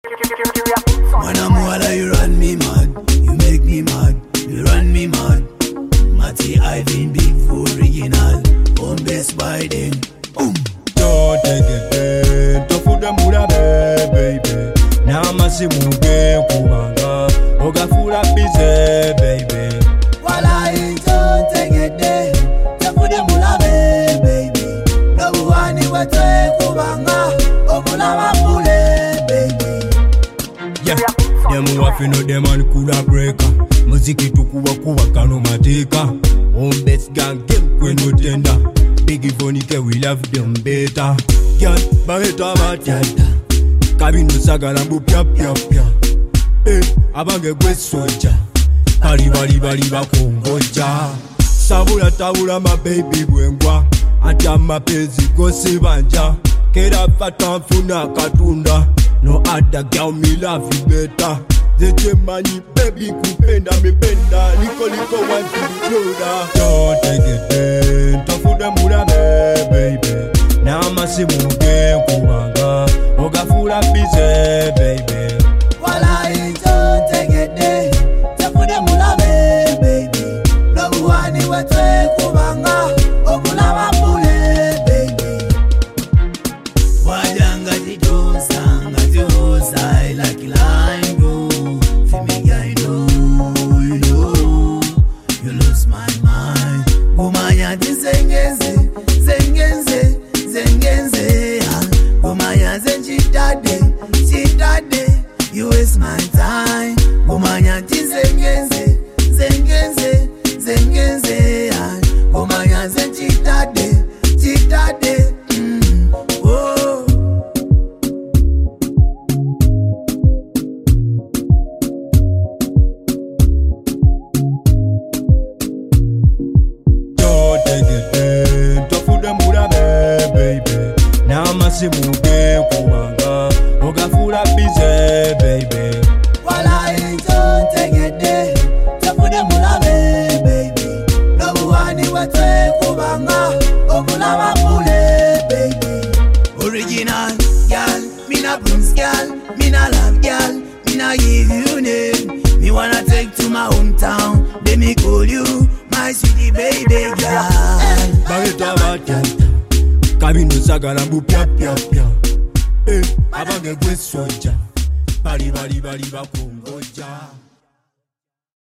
When I'm water, you run me mad. You make me mad. You run me mad. Matty Ivan, big fool original. Home best by then. Boom. Don't take it. To food them woulda baby. Now masi muge kubanga. Oga fula busy baby. Walai don't take it. To food them woulda baby. No one ni wete kubanga. Obula mapule baby. Yeah, them wafi no them and coulda breaker. Muziki tukuwa kuwa kano mateka. Home best gang game kwe no tender. Biggie Vonike we love them better. Girl, baheta batata. Kabino sagala mbu pya pya pya. Abange gwe soja. Bali bakongoja. Sabula tabula my baby bwengwa. Ata mapezi gosi banja. Kera fata mfuna katunda. No other girl me love you better. Zete mani baby kupenda mependa. Liko wife to the don't take it. Tofu dem muda baby. Na masi muge kubanga. Oga fula busy baby. Walai don't take it. Tofu dem muda baby. No one ni wete kubanga. Obula mapule baby. Wajanga jidosa. I like line go. Fimi I know, you lose my mind. Gumaya di zengeze. Gumaya zenchitade. You waste my time. Gumaya di zengeze. Gumaya zenchitade. Oh. Masi muge kubanga. Oga fula busy baby. Walai don't take it. Tofu dem muda baby. No one ni wete kubanga. Obula mapule baby. Original girl, me na Bruce girl, me na love girl, me na give you name. Me wanna take to my hometown, then me call you my sweetie baby girl. Baheta batata. Kabino sagala mbu pya pya pya. Abange gwe soja. Bali bakongoja.